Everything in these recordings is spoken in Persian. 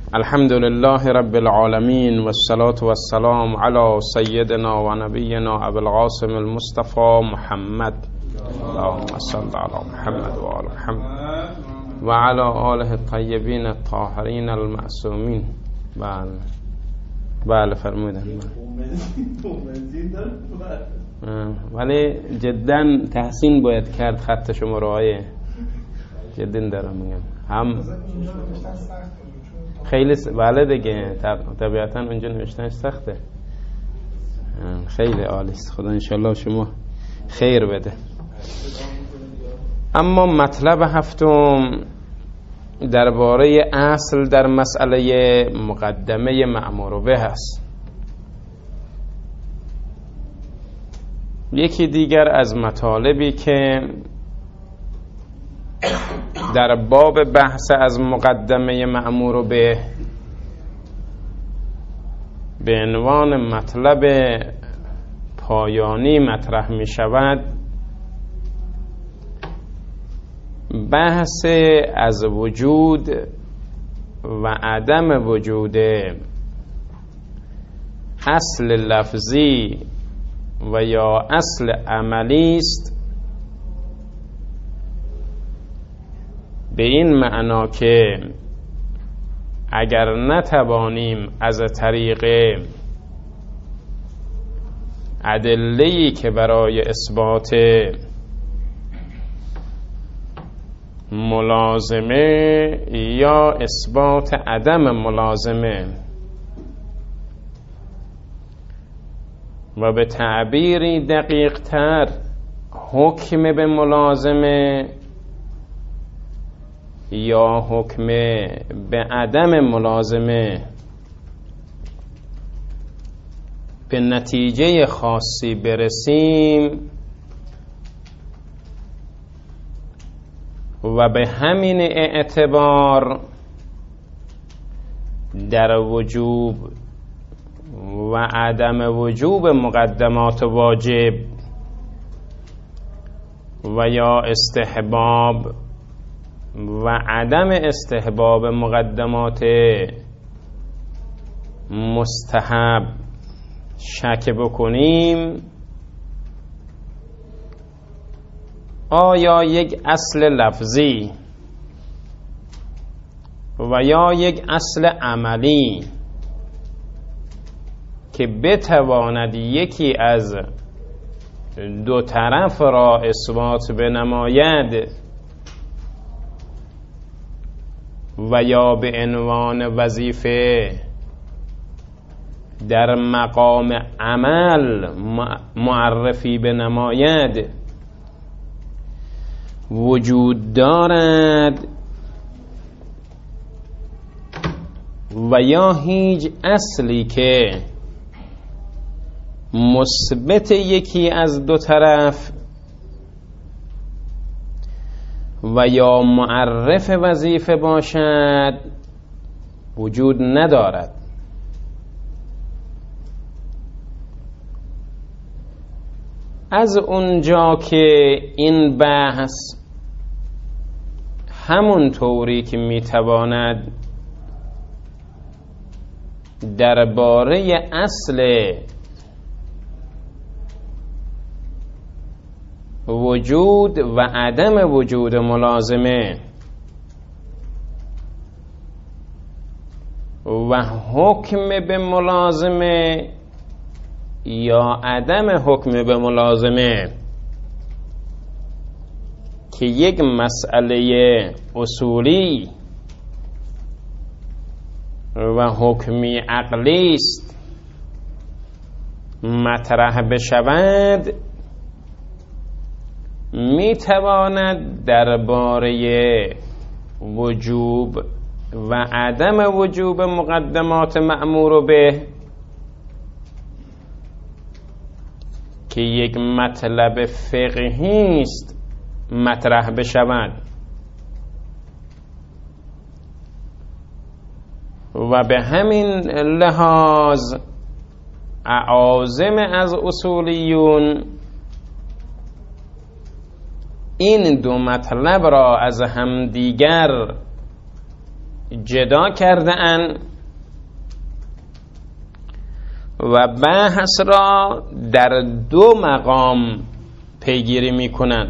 الحمد لله رب العالمين والصلاة والسلام على سيدنا و نبينا ابو القاسم المصطفى محمد اللهم صل على محمد و آل محمد و على آله الطیبین الطاهرین المعصومین. بله فرمودن. ولی جدا تحسین باید کرد خط شما رو آیه جدا دارم میگم هم خیلی بله دیگه طبیعتا اونجا نوشتنش سخته. خیلی عالی است. خدا انشالله شما خیر بده. اما مطلب هفتم درباره اصل در مسئله مقدمه مأمور به هست. یکی دیگر از مطالبی که در باب بحث از مقدمه مأمور به عنوان مطلب پایانی مطرح می شود بحث از وجود و عدم وجود اصل لفظی و یا اصل عملی است، به این معنا که اگر نتوانیم از طریق ادله‌ای که برای اثبات ملازمه یا اثبات عدم ملازمه و به تعبیری دقیق تر حکم به ملازمه یا حکم به عدم ملازمه به نتیجه خاصی برسیم و به همین اعتبار در وجوب و عدم وجوب مقدمات واجب و یا استحباب و عدم استحباب مقدمات مستحب شک بکنیم، آیا یک اصل لفظی و یا یک اصل عملی که بتواند یکی از دو طرف را اثبات بنماید و یا به عنوان وظیفه در مقام عمل معرفی بنماید وجود دارد و یا هیچ اصلی که مثبت یکی از دو طرف و یا معرف وظیفه باشد وجود ندارد. از اونجا که این بحث همون طوری که میتواند درباره اصل وجود و عدم وجود ملازمه و حکم به ملازمه یا عدم حکم به ملازمه که یک مسئله اصولی و حکمی عقلی است مطرح بشود، می تواند درباره وجوب و عدم وجوب مقدمات مأمور به که یک مطلب فقهی است مطرح بشود و به همین لحاظ اعاظم از اصولیون این دو مطلب را از همدیگر جدا کرده اند و بحث را در دو مقام پیگیری میکنن.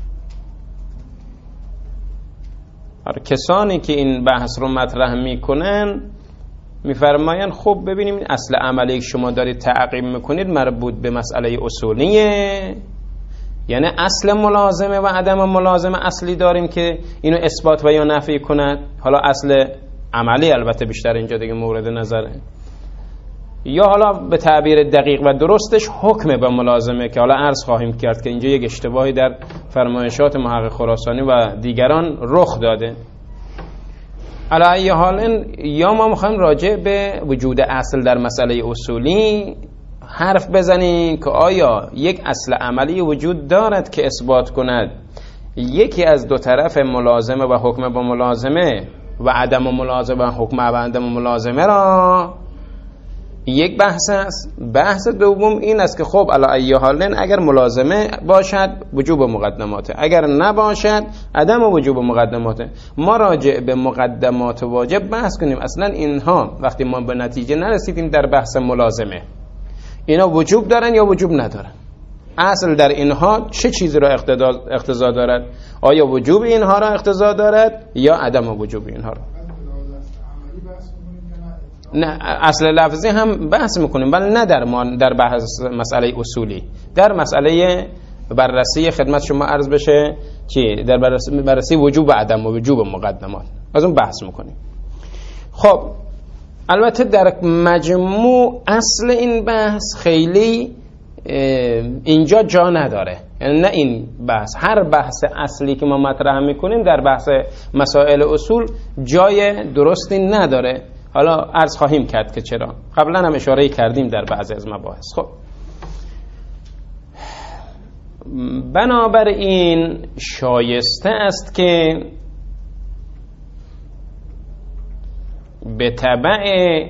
کسانی که این بحث رو مطرح میکنن میفرماین خب ببینیم اصل عملی که شما دارید تعقیب میکنید مربوط به مسئله اصولیه، یعنی اصل ملازمه و عدم ملازمه اصلی داریم که اینو اثبات و یا نفی کند. حالا اصل عملی البته بیشتر اینجا دیگه مورد نظره، یا حالا به تعبیر دقیق و درستش حکم به ملازمه که حالا عرض خواهیم کرد که اینجا یک اشتباهی در فرمایشات محقق خراسانی و دیگران رخ داده. علی ای حال یا ما میخوایم راجع به وجود اصل در مسئله اصولی حرف بزنیم که آیا یک اصل عملی وجود دارد که اثبات کند یکی از دو طرف ملازمه و حکم با ملازمه و عدم ملازمه و حکم و عدم ملازمه را یک بحث است. بحث دوم این است که خب علی ای حال اگر ملازمه باشد وجوب مقدماته، اگر نباشد عدم وجوب مقدماته. ما راجع به مقدمات واجب بحث کنیم. اصلا اینها وقتی ما به نتیجه نرسیدیم در بحث ملازمه اینا وجوب دارن یا وجوب ندارن، اصل در اینها چه چیزی را اقتضا دارد، آیا وجوب اینها را اقتضا دارد یا عدم وجوب اینها را. نه اصل لفظی هم بحث میکنیم ولی نه در بحث مسئله اصولی، در مسئله بررسی خدمت شما عرض بشه چی در بررسی وجوب و عدم و وجوب مقدمات از اون بحث میکنیم. خب البته در مجموع اصل این بحث خیلی اینجا جا نداره، یعنی نه این بحث، هر بحث اصلی که ما مطرح میکنیم در بحث مسائل اصول جای درستی نداره. حالا عرض خواهیم کرد که چرا، قبلا هم اشاره کردیم در بعضی از مباحث. خب بنابراین شایسته است که به تبع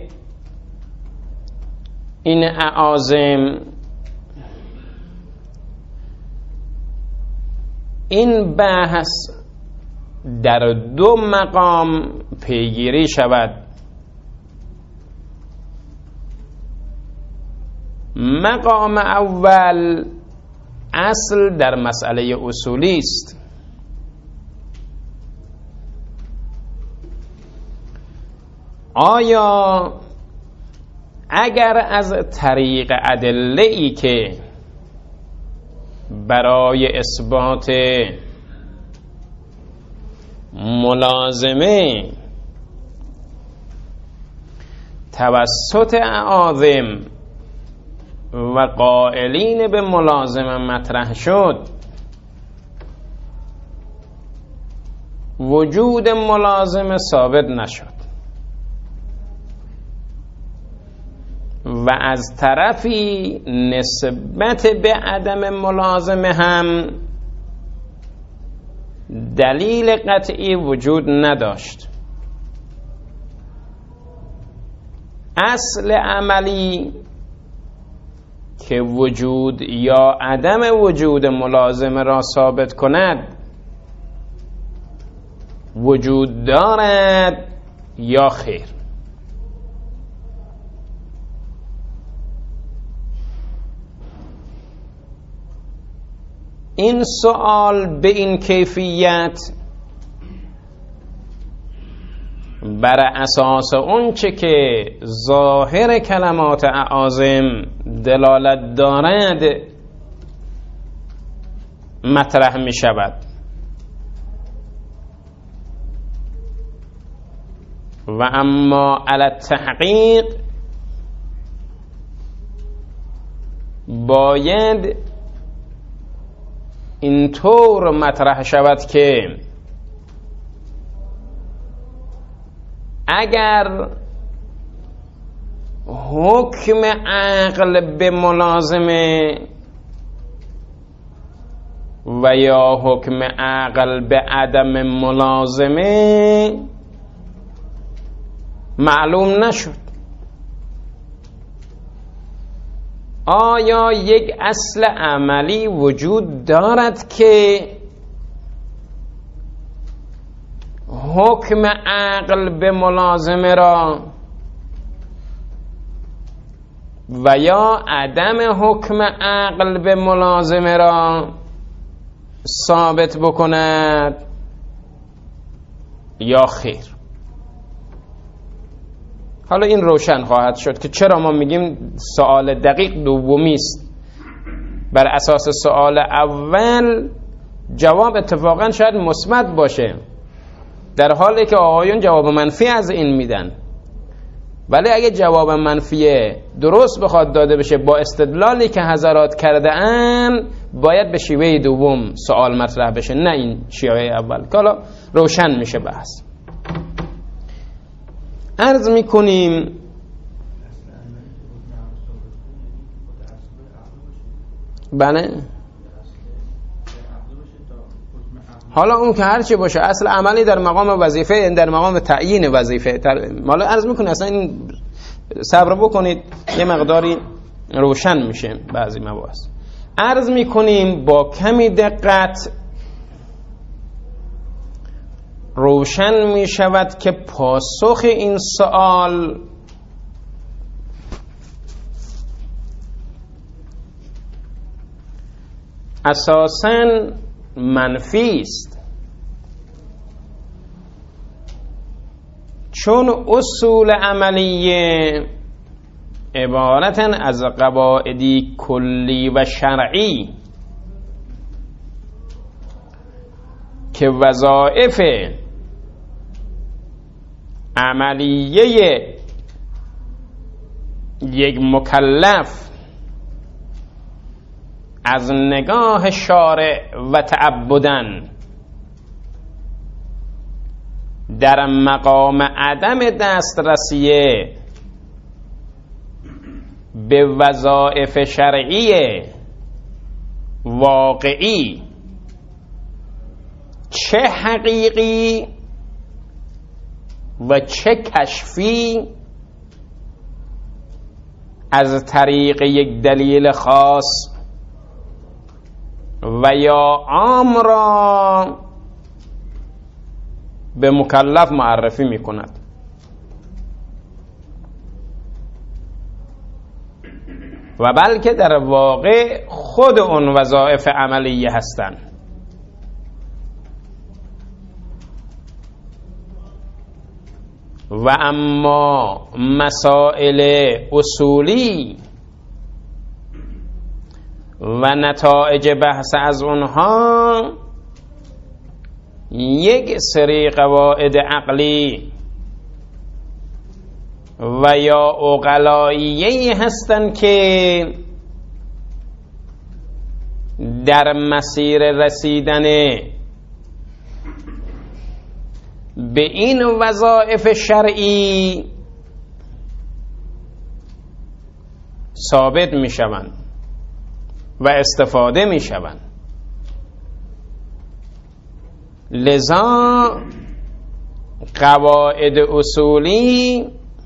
این اعاظم این بحث در دو مقام پیگیری شود. مقام اول اصل در مسئله اصولی است. آیا اگر از طریق ادله‌ای که برای اثبات ملازمه توسط اعاظم و قائلین به ملازمه مطرح شد، وجود ملازمه ثابت نشد و از طرفی نسبت به عدم ملازمه هم دلیل قطعی وجود نداشت، اصل عملی که وجود یا عدم وجود ملازمه را ثابت کند وجود دارد یا خیر. این سوال به این کیفیت بر اساس اون چه که ظاهر کلمات اعاظم دلالت دارد مطرح می شود و اما علی التحقیق باید اینطور مطرح شود که اگر حکم عقل به ملازمه و یا حکم عقل به عدم ملازمه معلوم نشد، آیا یک اصل عملی وجود دارد که حکم عقل به ملازمه را و یا عدم حکم عقل به ملازمه را ثابت بکند یا خیر. حالا این روشن خواهد شد که چرا ما میگیم سوال دقیق دومی است. بر اساس سوال اول جواب اتفاقا شاید مثبت باشه، در حالی که آقایون جواب منفی از این میدن، ولی اگه جواب منفی درست بخواد داده بشه با استدلالی که حضرات کرده ان، باید به شیوه دوم سوال مطرح بشه، نه این شیوه اول که حالا روشن میشه بحث. عرض میکنیم بله، حالا اون که هرچی باشه اصل عملی در مقام وظیفه، در مقام تعیین وظیفه. حالا عرض میکنه اصلا این صبر بکنید یه مقداری روشن میشه بعضی مباحث. عرض میکنیم با کمی دقت روشن میشود که پاسخ این سوال اساساً منفی است، چون اصول عملیه عبارتن از قواعدی کلی و شرعی که وظایف عملیه یک مکلف از نگاه شارع و تعبدن در مقام عدم دسترسیه به وظایف شرعی واقعی، چه حقیقی و چه کشفی، از طریق یک دلیل خاص و یا عام را به مکلف معرفی می کند. و بلکه در واقع خود اون وظایف عملیه هستند. و اما مسائل اصولی و نتایج بحث از اونها یک سری قواعد عقلی و یا عقلاییه هستند که در مسیر رسیدن به این وظایف شرعی ثابت می شوند و استفاده می شوند. لذا قواعد اصولی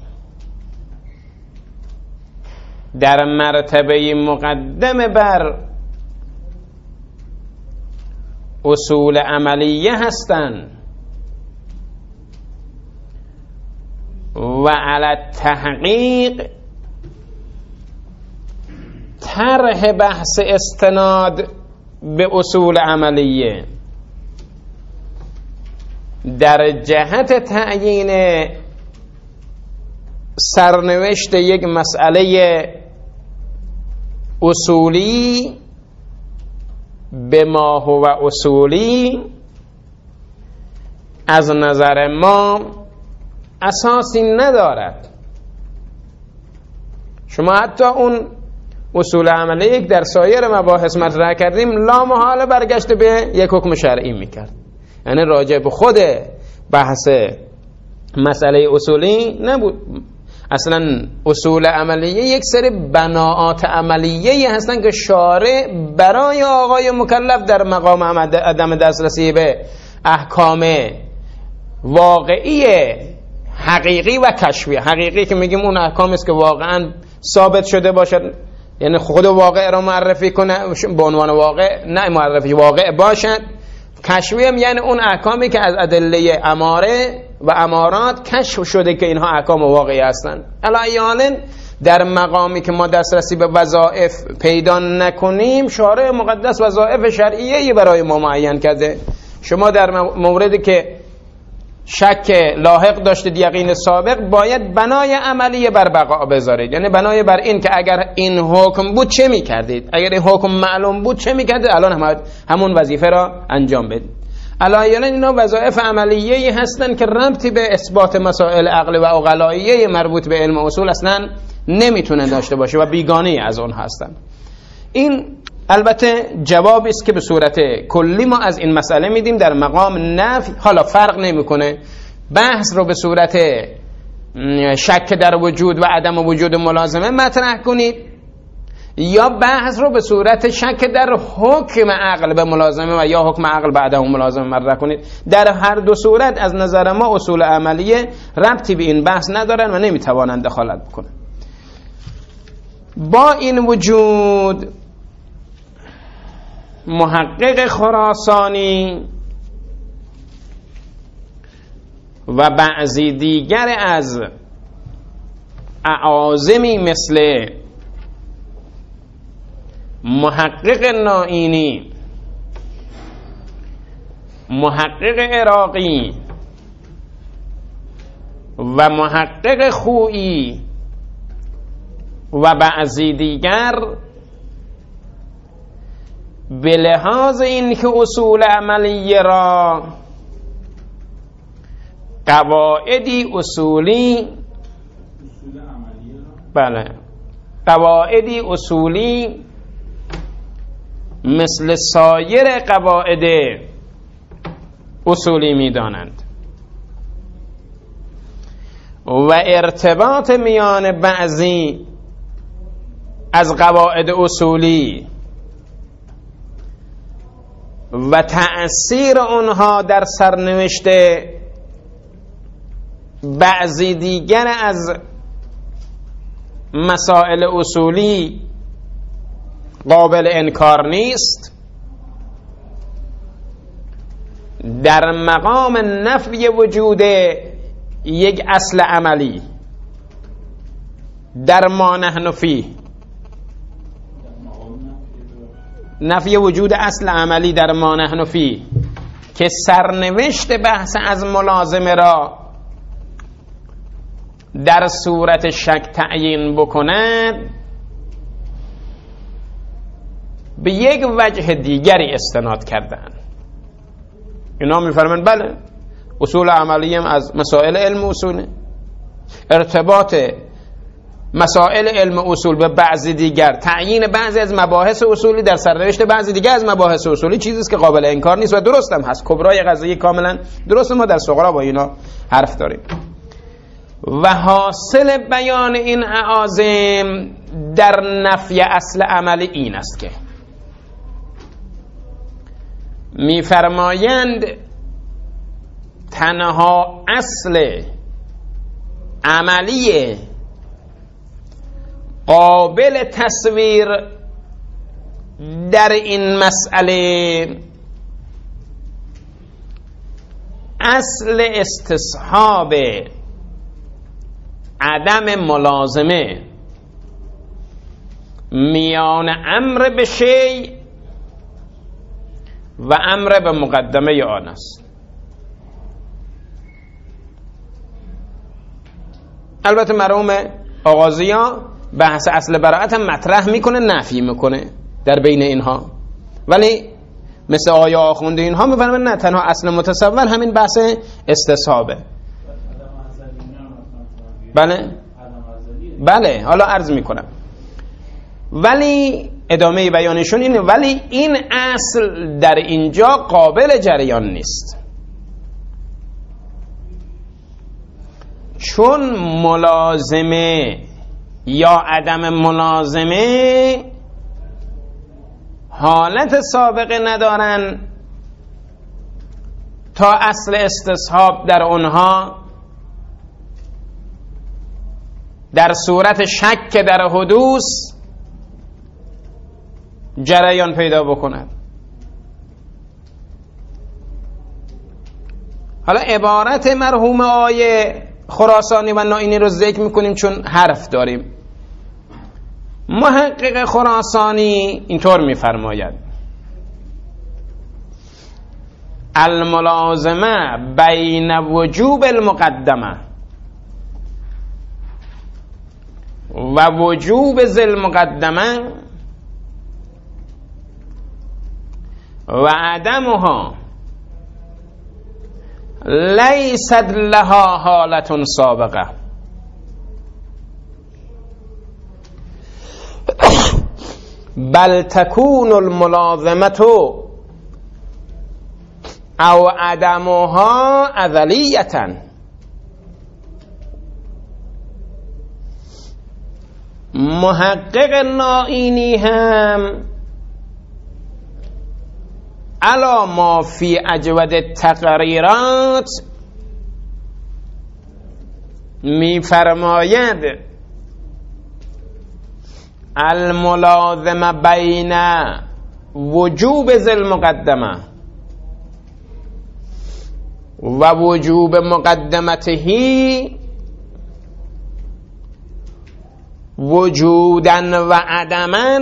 در مرتبه مقدم بر اصول عملیه هستند و علی تحقیق طرح بحث استناد به اصول عملیه در جهت تعیین سرنوشت یک مسئله اصولی به ما هو اصولی از نظر ما اساسی ندارد. شما حتی اون اصول عملیه یک در سایر مباحث مطرح کردیم لا محاله برگشت به یک حکم شرعی میکرد، یعنی راجع به خود بحث مسئله اصولی نبود. اصلا اصول عملیه یک سری بناعات عملیه هستن که شارع برای آقای مکلف در مقام عدم دسترسی به احکام واقعی حقیقی و کشفی. حقیقی که میگیم اون احکام است که واقعا ثابت شده باشد، یعنی خود واقع را معرفی کنه به عنوان واقع، نه معرفی واقع باشد. کشفی هم یعنی اون احکامی که از ادله اماره و امارات کشف شده که اینها احکام واقعی هستند. احیانا در مقامی که ما دسترسی به وظایف پیدا نکنیم، شارع مقدس وظایف شرعیه برای ما معین کرده. شما در موردی که شک لاحق داشتید یقین سابق، باید بنای عملی بر بقا بذارید، یعنی بنای بر این که اگر این حکم بود چه میکردید، اگر این حکم معلوم بود چه میکردید، الان همون وظیفه را انجام بدید. احیانا اینا وظایف عملیه‌ای هستند که ربطی به اثبات مسائل عقل و عقلاییه مربوط به علم اصول اصلا نمیتونه داشته باشه و بیگانه از اون هستند. این البته جوابی است که به صورت کلی ما از این مسئله میدیم. در مقام نفی حالا فرق نمیکنه بحث رو به صورت شک در وجود و عدم وجود ملازمه مطرح کنید، یا بحث رو به صورت شک در حکم عقل به ملازمه و یا حکم عقل به عدم ملازمه مطرح کنید. در هر دو صورت از نظر ما اصول عملیه ربطی به این بحث ندارن و نمیتوانند دخالت بکنن. با این وجود محقق خراسانی و بعضی دیگر از اعاظمی مثل محقق نائینی، محقق عراقی و محقق خویی و بعضی دیگر به لحاظ این که اصول عملیه را قواعدی اصولی قواعدی اصولی مثل سایر قواعد اصولی می دانند و ارتباط میان بعضی از قواعد اصولی و تأثیر اونها در سرنوشت بعضی دیگر از مسائل اصولی قابل انکار نیست. در مقام نفی وجود یک اصل عملی در ما نحن فیه، نفی وجود اصل عملی در ما نحن فیه که سرنوشت بحث از ملازمه را در صورت شک تعیین بکند، به یک وجه دیگری استناد کردن. اینا میفرمایند بله اصول عملی هم از مسائل علم اصوله، ارتباط مسائل علم اصول به بعضی دیگر، تعیین بعضی از مباحث اصولی در سرنوشت بعضی دیگر از مباحث اصولی چیزی است که قابل انکار نیست و درست هم هست. کبرای قضیه کاملا درست، ما در صغرا با اینا حرف داریم. و حاصل بیان این اعاظم در نفی اصل عملی این است که می‌فرمایند تنها اصل عملی قابل تصویر در این مسئله اصل استصحاب عدم ملازمه میان امر به شیء و امر به مقدمه آن است. البته مرحوم آغازی‌ها بحث اصل براءت هم مطرح میکنه، نفی میکنه در بین اینها، ولی مثل آیا آخونده اینها میفرمایند نه، تنها اصل متصور همین بحث استصحابه. بله حالا عرض میکنم، ولی ادامه بیانشون اینه، ولی این اصل در اینجا قابل جریان نیست، چون ملازمه یا عدم ملازمه حالت سابقه ندارن تا اصل استصحاب در اونها در صورت شک در حدوث جریان پیدا بکند. حالا عبارت مرحوم آقای خراسانی و نائینی رو ذکر میکنیم چون حرف داریم. محقق خراسانی اینطور میفرماید: الملازمه بین وجوب المقدمه و وجوب ذی المقدمه و عدمها لیست لها حالت سابقه بل تكون الملازمه او عدمها ازلیه. محقق نائینی هم علا ما فی اجود تقریرات می فرماید الملازمه بین وجوب ذی المقدمه و وجوب مقدمته وجودا و عدما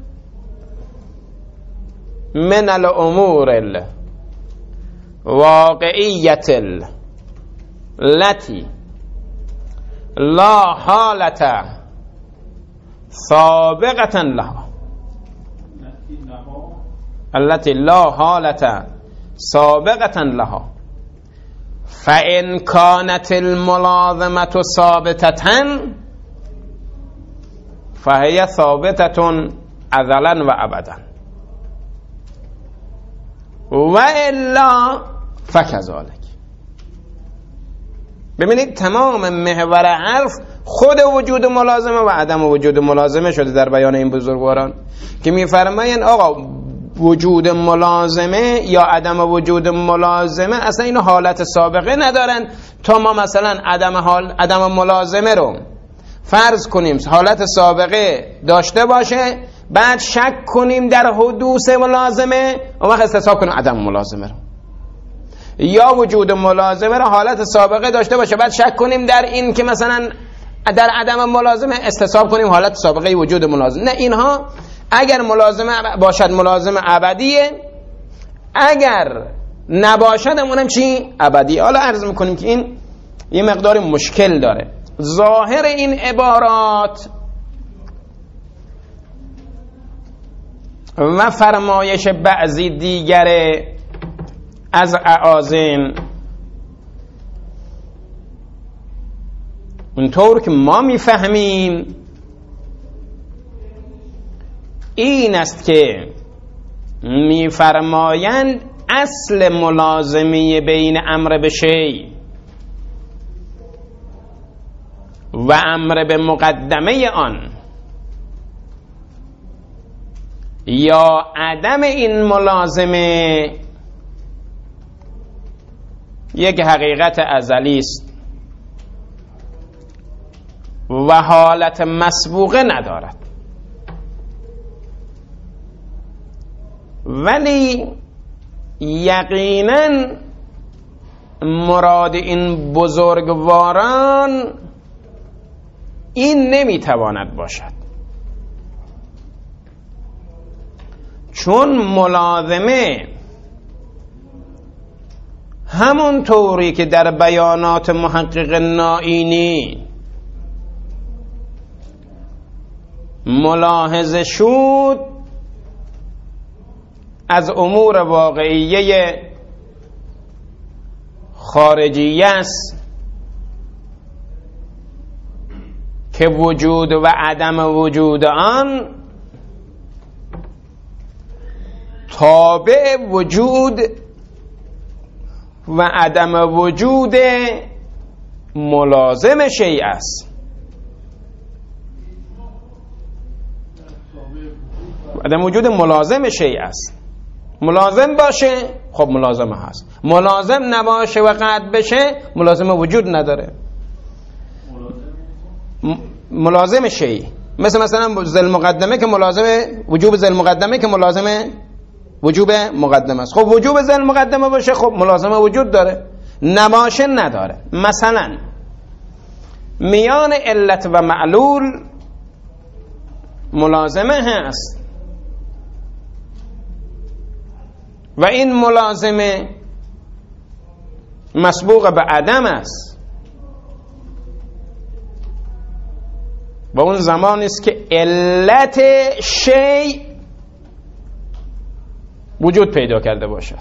من الامور الواقعیت التي لا حالة سابقة لها التي لا حالة سابقة لها فإن كانت الملازمة ثابتة فهي ثابتة أزلا وأبدا وإلا فكذلك. ببینید تمام محور حرف خود وجود ملازمه و عدم وجود ملازمه شده در بیان این بزرگواران که میفرمایند آقا وجود ملازمه یا عدم وجود ملازمه اصلا اینو حالت سابقه ندارن تا ما مثلا عدم ملازمه رو فرض کنیم حالت سابقه داشته باشه، بعد شک کنیم در حدوث ملازمه و وقت استصحاب کنیم عدم ملازمه رو، یا وجود ملازمه رو حالت سابقه داشته باشه بعد شک کنیم در این که مثلا در عدم ملازمه استصحاب کنیم حالت سابقه وجود ملازمه. نه، اینها اگر ملازمه باشد ملازمه ابدیه، اگر نباشد همونم چی؟ ابدیه. حالا عرض میکنیم که این یه مقدار مشکل داره. ظاهر این عبارات و فرمایش بعضی دیگر از اعاظم اونطور که ما میفهمیم این است که میفرمایند اصل ملازمه بین امر به شیء و امر به مقدمه آن یا عدم این ملازمه یک حقیقت ازلی است و حالت مسبوقه ندارد، ولی یقینا مراد این بزرگواران این نمیتواند باشد، چون ملازمه همون طوری که در بیانات محقق نائینی ملاحظه شد از امور واقعیه خارجیه است که وجود و عدم وجود آن تابع وجود و عدم وجود ملازم شیء است. عدم وجود ملازم شیء است. ملازم باشه خب ملازمه هست، ملازم نباشه و قطع بشه ملازمه وجود نداره. ملازم شیء مثلا ذل مقدمه که ملازم وجوب ذل مقدمه که ملازم وجوب مقدمه است. خب وجوب ذل مقدمه باشه خب ملازمه وجود داره. نباشه نداره. مثلا میان علت و معلول ملازمه هست و این ملازمه مسبوق به عدم است و اون زمانی است که علت شیء وجود پیدا کرده باشد.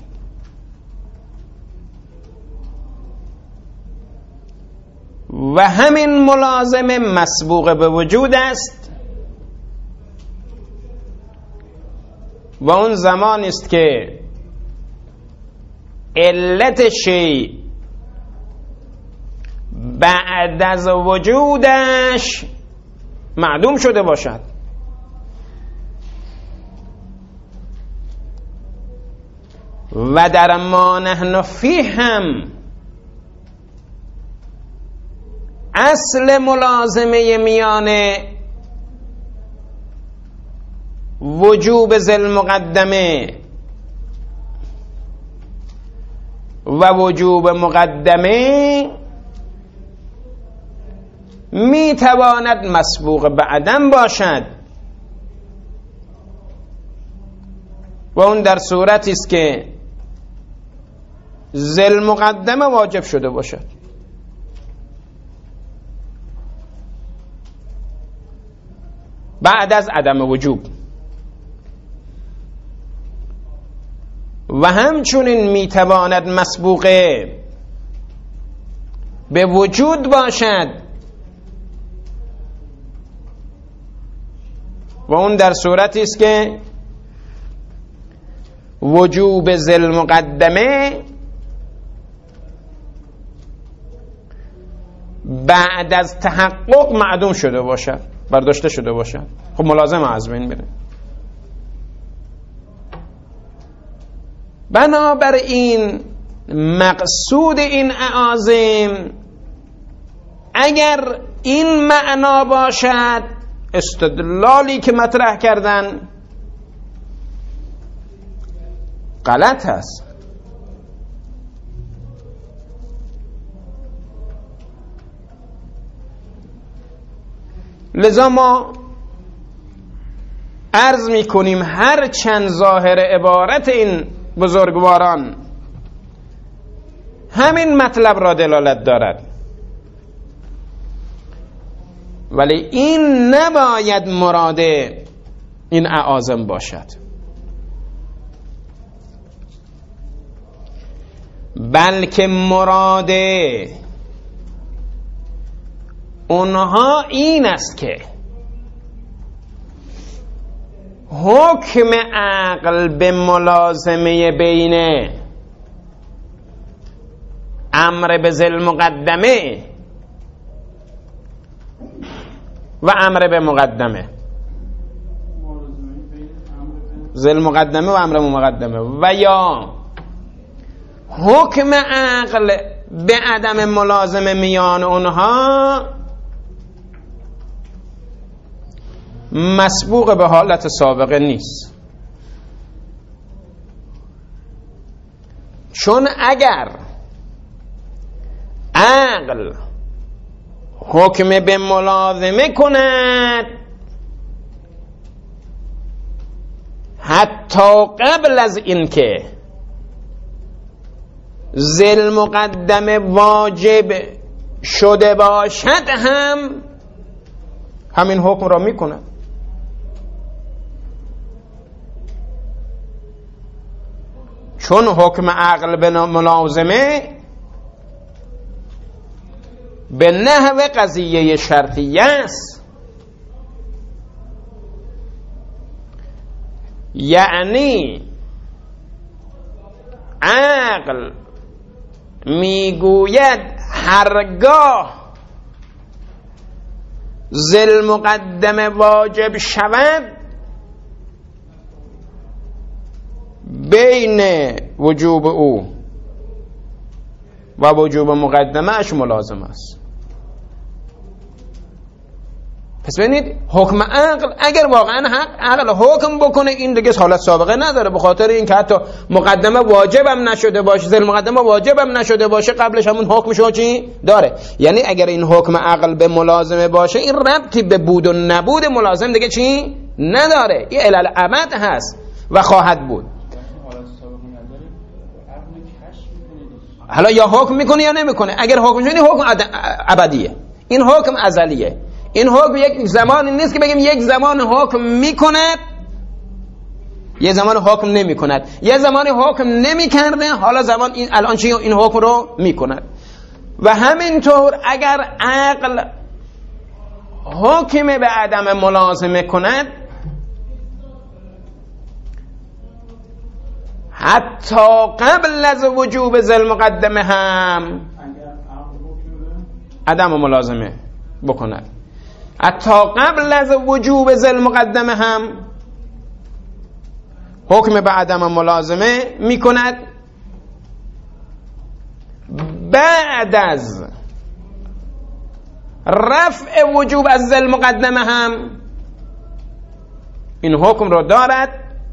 و همین ملازمه مسبوق به وجود است و اون زمانی است که علت شیء بعد از وجودش معدوم شده باشد. و در ما نحن فیه هم اصل ملازمه میان وجوب ذی المقدمه و وجوب مقدمه می تواند مسبوق به عدم باشد و اون در صورتی است که ذی المقدمه واجب شده باشد. بعد از عدم وجوب. و همچنین میتواند مسبوقه به وجود باشد و اون در صورتی است که وجوب ذی المقدمه بعد از تحقق معدوم شده باشد، برداشته شده باشد. خب ملازمه از بین میره. بنابراین مقصود این اعاظم اگر این معنا باشد، استدلالی که مطرح کردن غلط هست. لذا ما عرض می کنیم هر چند ظاهر عبارت این بزرگواران همین مطلب را دلالت دارد، ولی این نباید مراد این اعاظم باشد، بلکه مراد اونها این است که حکم عقل به ملازمه بین امر به ذی المقدمه و امر به مقدمه، ذی المقدمه و امر به مقدمه، و یا حکم عقل به عدم ملازمه میان اونها مسبوق به حالت سابقه نیست. چون اگر عقل حکم به ملازمه کند حتی قبل از اینکه ذی المقدمه واجب شده باشد هم همین حکم را میکند. چون حکم عقل به ملازمه به نحو قضیه شرطیه است، یعنی عقل میگوید هرگاه ذی المقدمه واجب شود بین وجوب او و وجوب مقدمه اش ملازم است. پس ببینید حکم عقل اگر واقعا عقل حکم بکنه این دیگه حالت سابقه نداره، به خاطر این که حتی مقدمه واجبم نشده باشه، ذل مقدمه واجبم نشده باشه، قبلش همون حکمشو چی داره. یعنی اگر این حکم عقل به ملازمه باشه این ربطی به بود و نبود ملازم دیگه چی نداره، این علل ابد هست و خواهد بود. حالا یا حکم میکنه یا نمیکنه. اگر حکم میکنه حکم ابدیه، این حکم ازلیه. این حکم یک زمانی نیست که بگیم یک زمان حکم میکند یه زمان حکم نمیکند، یه زمانی حکم نمیکرده حالا زمان این الان چی این حکم رو میکند. و همینطور اگر عقل حکم به عدم ملازمه کند حتی قبل از وجوب ذل مقدمه هم عدم ملازمه بکند، حتی قبل از وجوب ذل مقدمه هم حکم به عدم ملازمه میکند، بعد از رفع وجوب از ذل مقدمه هم این حکم رو دارد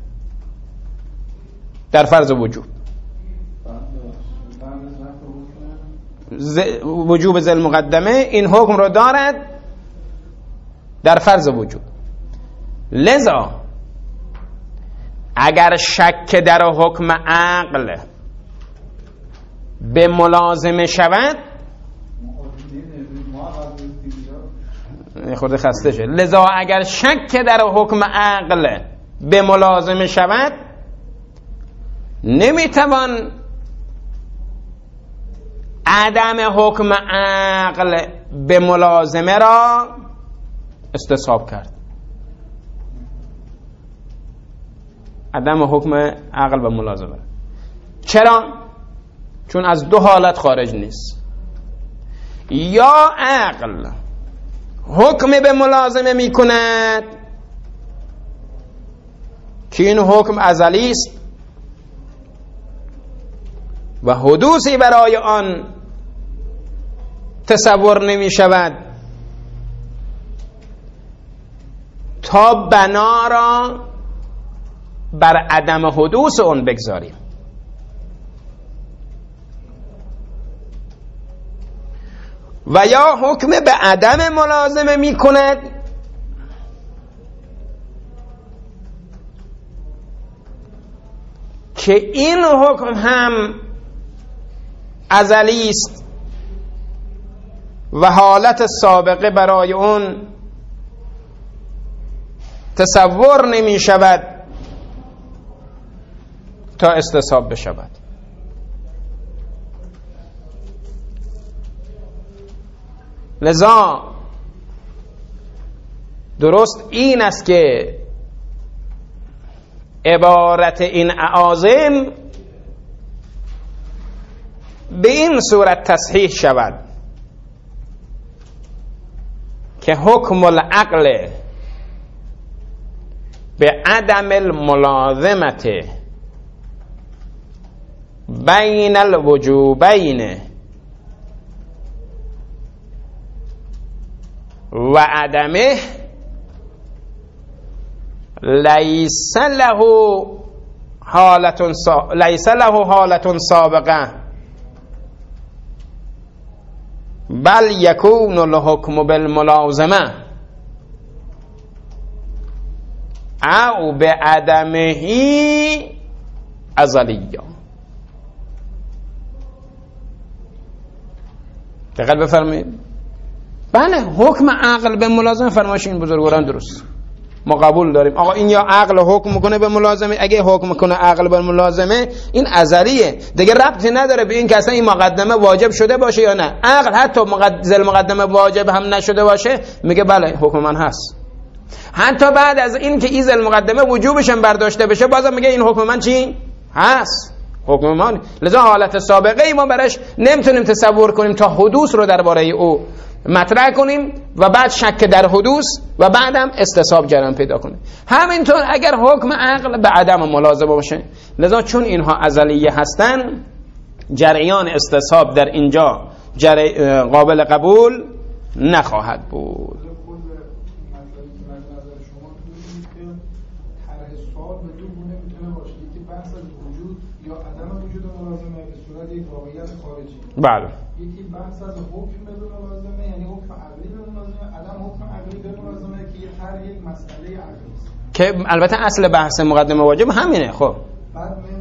در فرض وجوب. وجوب ذل مقدمه این حکم رو دارد در فرض وجوب. لذا اگر شک در حکم عقل به ملازمه شود خورده خسته شد. لذا اگر شک در حکم عقل به ملازمه شود نمیتوان عدم حکم عقل به ملازمه را استصحاب کرد. عدم حکم عقل به ملازمه چرا؟ چون از دو حالت خارج نیست. یا عقل حکم به ملازمه می کند که این حکم ازلی است و حدوثی برای آن تصور نمی شود تا بنا را بر عدم حدوث اون بگذاریم. و یا حکم به عدم ملازمه می کند که این حکم هم ازلی است و حالت سابقه برای اون تصور نمی شود تا استصحاب بشود. لذا درست این است که عبارت این اعاظم به این صورت تصحیح شود که حکم العقل به عدم الملازمت بین الوجوبین و عدمه لیس له حالت سابقه بل یکون الحکم بالملازمه او به عدمه ازلیه. دقیق بفرمایید. بله حکم عقل به ملازمه فرمایش این بزرگواران درست ما قبول داریم. آقا این یا عقل حکم میکنه به ملازمه، اگه حکم میکنه عقل به ملازمه این ازلیه دیگه، ربطی نداره به این که اصلا این مقدمه واجب شده باشه یا نه. عقل حتی ذل مقدمه واجب هم نشده باشه میگه بله حکم من هست. حتی بعد از این که این ذل مقدمه وجوبش هم برداشته بشه بازم میگه این حکم من چی هست، حکم من. لذا حالت سابقه ای ما برش نمیتونیم تصور کنیم تا حدوث رو درباره او مطرح کنیم و بعد شک در حدوث و بعدم استصحاب جریان پیدا کنیم. همینطور اگر حکم عقل به عدم ملازمه باشه، لذا چون اینها ازلیه هستن جریان استصحاب در اینجا قابل قبول نخواهد بود. بله. یکی بحث از حکم به ملازمه، یعنی حکم عقلی به ملازمه، عدم حکم عقلی به ملازمه که هر یک مسئله عقلی است. که البته اصل بحث مقدمه واجب همینه. خب بعد